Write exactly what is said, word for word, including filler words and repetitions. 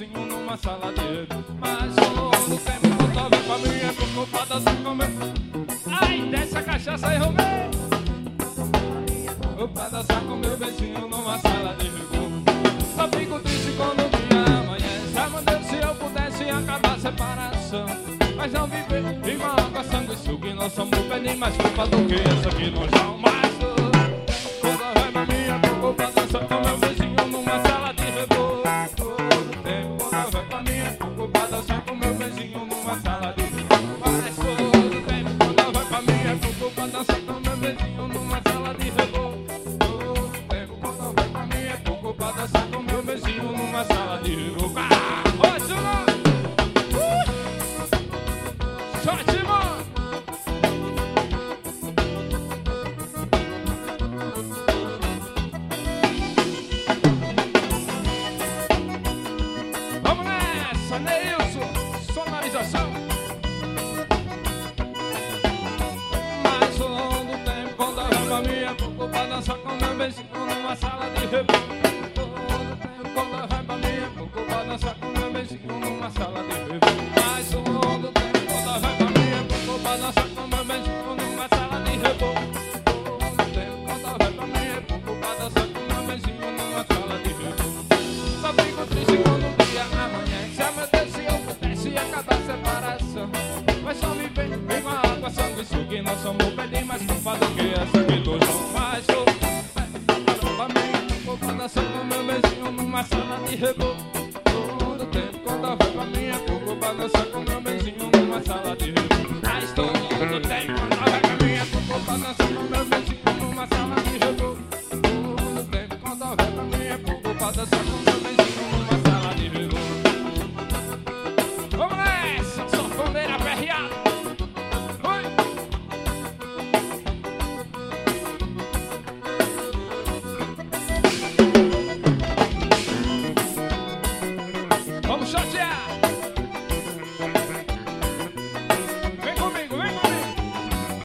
beijinho numa sala de reboco. Mas todo tempo quando ela vem pra mim é preocupada só com meu... Ai, desce a cachaça aí, Romeu. Preocupada só com meu beijinho numa sala de reboco. Só fico triste quando o dia amanhece. Ah, meu Deus, se eu pudesse acabar a separação, mas não viver em uma água, sanguessuga. E nós somos bem mais culpa do que essa que nós não mais. Quando a raiva minha preocupada só com meu beijinho numa sala de reboco. Todo tempo quando a raiva minha preocupada só com meu beijinho numa sala de reboco. Mas todo tempo quando a raiva minha preocupada só com meu beijinho numa sala de reboco. Todo tempo quando a raiva minha preocupada só com meu beijinho numa sala de reboco. Ah, oi, Simão! Sorte, mano! Vamos nessa, Neilson! Sonorização! Mais um longo tempo quando a raiva minha preocupada só com meu beijinho numa sala de reboco. Todo tempo quando a raiva minha preocupada só com meu beijinho numa sala de reboco. Mais um longo tempo quando a raiva minha preocupada só com meu beijinho numa sala de reboco. Todo tempo quando a raiva minha preocupada só com meu beijinho numa sala de reboco. Só fico triste quando o dia amanhece. Ah, meu Deus, se eu pudesse acabar a separação, mas só me vem com a água, sanguessuga. E nós somos bem mais culpa do que essa que nós não mais sou. Pra mim, preocupada só com meu beijinho numa sala de reboco. Todo tempo quando a raiva minha preocupada só com meu beijinho numa sala de reboco. Mas todo tempo quando a raiva minha preocupada só com meu beijinho numa